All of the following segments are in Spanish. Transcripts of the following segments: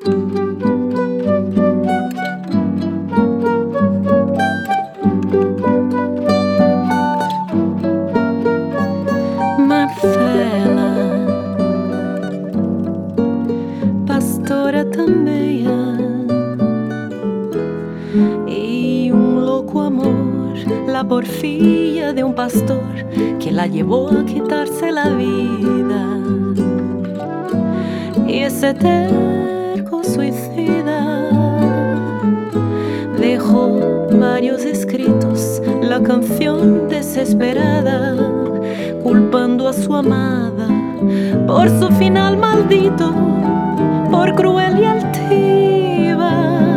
Marcela, pastora também y un loco amor, la porfía de un pastor que la llevó a quitarse la vida. Y ese terco suicida dejó varios escritos, la canción desesperada, culpando a su amada por su final maldito, por cruel y altiva.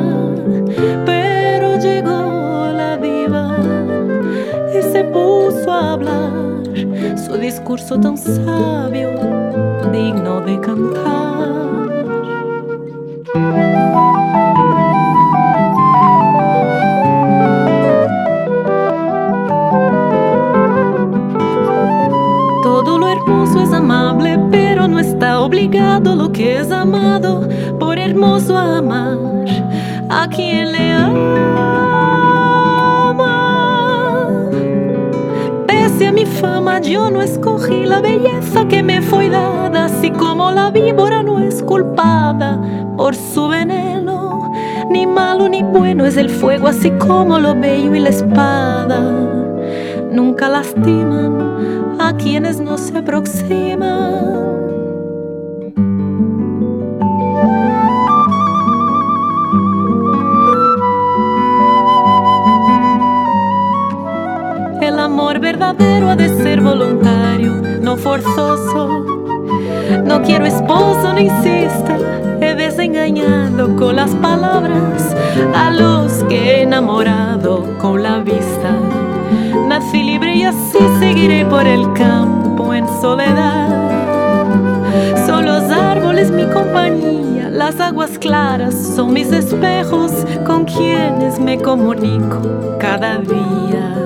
Pero llegó la diva y se puso a hablar su discurso tan sabio, digno de cantar. Todo lo hermoso es amable, pero no está obligado lo que es amado por hermoso amar a quien le ama. Pese a mi fama, yo no escogí la belleza que me fue dada, así como la víbora no es culpada por su veneno. Ni malo ni bueno es el fuego, así como lo bello y la espada nunca lastiman a quienes no se aproximan. El amor verdadero ha de ser voluntario, no forzoso. No quiero esposo, no insista, he desengañado con las palabras a los que he enamorado con la vista. Nací libre y así seguiré por el campo en soledad. Son los árboles mi compañía, las aguas claras son mis espejos con quienes me comunico cada día.